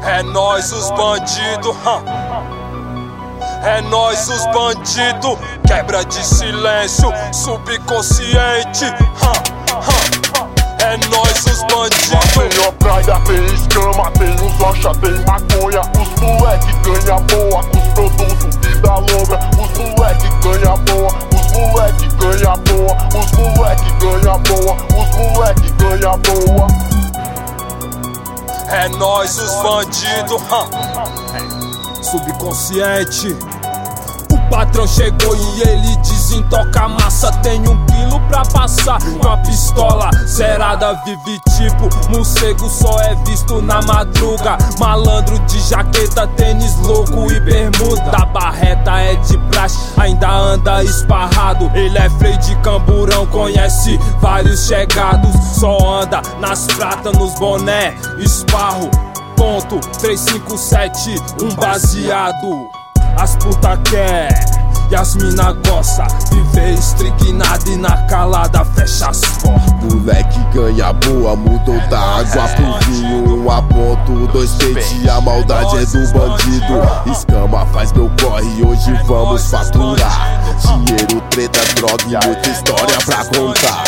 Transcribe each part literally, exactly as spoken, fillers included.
É nós os bandidos, hum. É nós os bandidos. Quebra de silêncio, subconsciente, hum, hum. É nós os bandidos. Tem praia, tem escama, tem os rocha, tem maconha. Os moleque ganha boa com os produtos vida lombra. Os moleque ganha boa, os moleque ganha boa. Os moleque ganha boa, os moleque ganha boa. É nós os bandidos, hum. Subconsciente. O patrão chegou e ele desintoca a massa. Tem um quilo pra passar com a pistola zerada. Vive tipo morcego, só é visto na madruga. Malandro de jaqueta, tênis louco e bermuda. A barreta é de praxe, ainda anda esparrado. Ele é freio de camburão, conhece vários chegados. Só anda nas pratas, nos boné, esparro. Ponto três cinco sete, um baseado. As puta quer e as mina gosta. Viver estrignado e na calada fecha as portas. Moleque ganha boa, mudou da água pro vinho. Um a ponto, dois peixe, a maldade é do bandido. Escama faz meu corre, hoje vamos faturar. Dinheiro, treta, droga e muita história pra contar.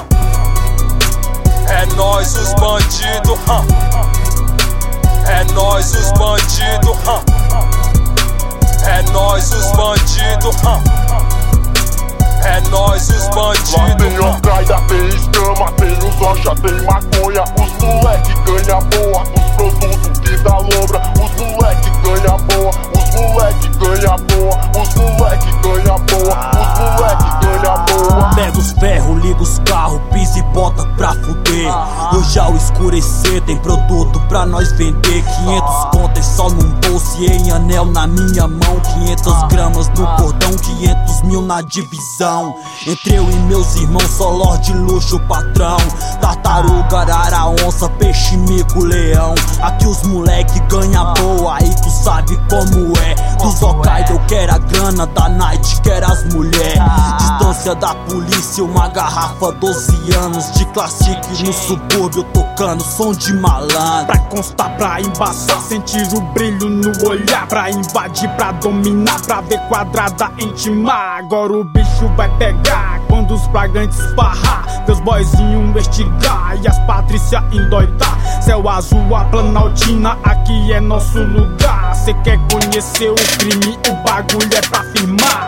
É nós os bandidos, hum. É nós os bandidos, hum. É nós os bandidos, hum. É nós os bandidos. Lá tem praia, tem escama, tem os rocha, tem maconha. Os moleque ganha boa com os produtos vida lombra. Os moleque ganha boa, os moleque ganha boa. Os moleque ganha boa, os moleque ganha boa. Pega os ferros, liga os carros, pisa e bota pra fuder. Hoje ao escurecer tem produto pra nós vender. Quinhentos contas só num bolso e em anel na minha mão. Quinhentas gramas no cordão, quinhentos mil na divisão. Entre eu e meus irmãos só lorde luxo patrão. Tartaruga, arara, onça, peixe, mico, leão. Aqui os moleque ganha boa, aí tu sabe como é. Dos Hokkaido eu quero a grana, da night quero as mulher. Distância da polícia, uma garrafa, doze anos de classique no subúrbio tocando som de malandro. Pra constar, pra embaçar, sentir o brilho no olhar. Pra invadir, pra dominar, pra ver quadrada intimar. Agora o bicho vai pegar quando os flagrantes esparrar. Teus boyzinhos investigar e as patrícias endoidar. Céu azul, a Planaltina, aqui é nosso lugar. Cê quer conhecer o crime, o bagulho é pra firmar.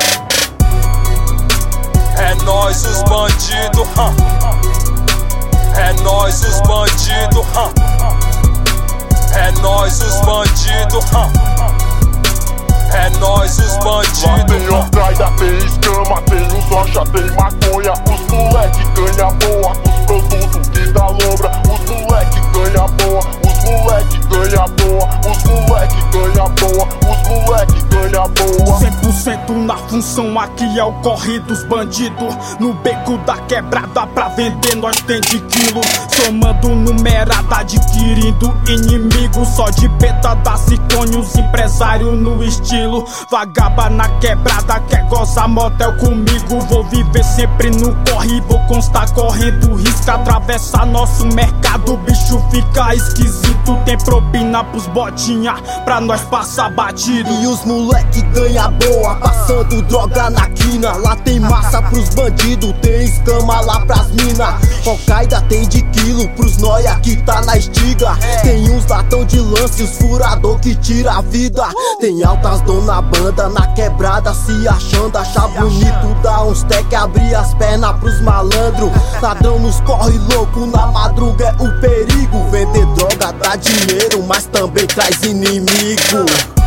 É nós os bandidos, hum. É nós os bandidos, hum. É nós os bandidos, hum. É nós os bandidos. Lá tem praia, tem escama, tem os rocha, tem maconha. Os moleque ganha boa com os produtos vida lombra. Os moleque ganha boa, os moleque ganha boa. Os moleque ganha boa, os moleque ganha boa. Cem por cento na função, aqui é o corre dos bandidos. No beco da quebrada pra vender nós tem de quilo. Somando numerada, adquirindo inimigo. Só de beta da Ciclone, os empresários no estilo. Vagaba na quebrada, quer gozar motel comigo. Vou viver sempre no corre, vou constar correndo risco. Atravessar nosso mercado, o bicho fica esquisito. Tem propina pros botinha, pra nós passar batido. E os moleque ganha boa, passando droga na quina. Lá tem massa pros bandidos, tem escama lá pras mina. Hokkaido tem de quilo pros noia que tá na estiga. Tem uns latão de lance, os furador que tira a vida. Tem altas donas na banda, na quebrada se achando. Achar bonito, dá uns tec, abrir as pernas pros malandros. Ladrão nos corre louco, na madruga é o perigo. Vender droga dá dinheiro, mas também traz inimigo.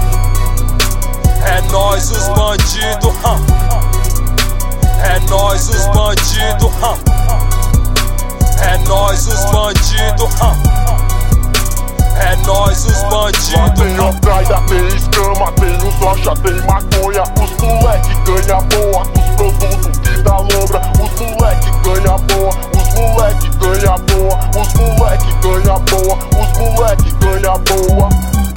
É nós os bandidos, hum. É nós os bandidos, hum. É nós os bandidos, hum. É nós os bandidos. Lá tem praia, tem escama, tem os rocha, tem maconha. Os moleque ganha boa com os produtos vida lombra. Os moleque ganha boa, os moleque ganha boa. Os moleque ganha boa, os moleque ganha boa.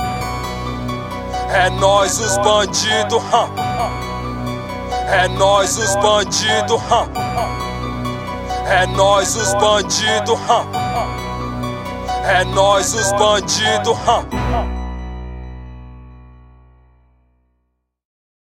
É nós os bandidos, hum. É nós os bandidos, hum. É nós os bandidos, hum. É nós os bandidos, hum.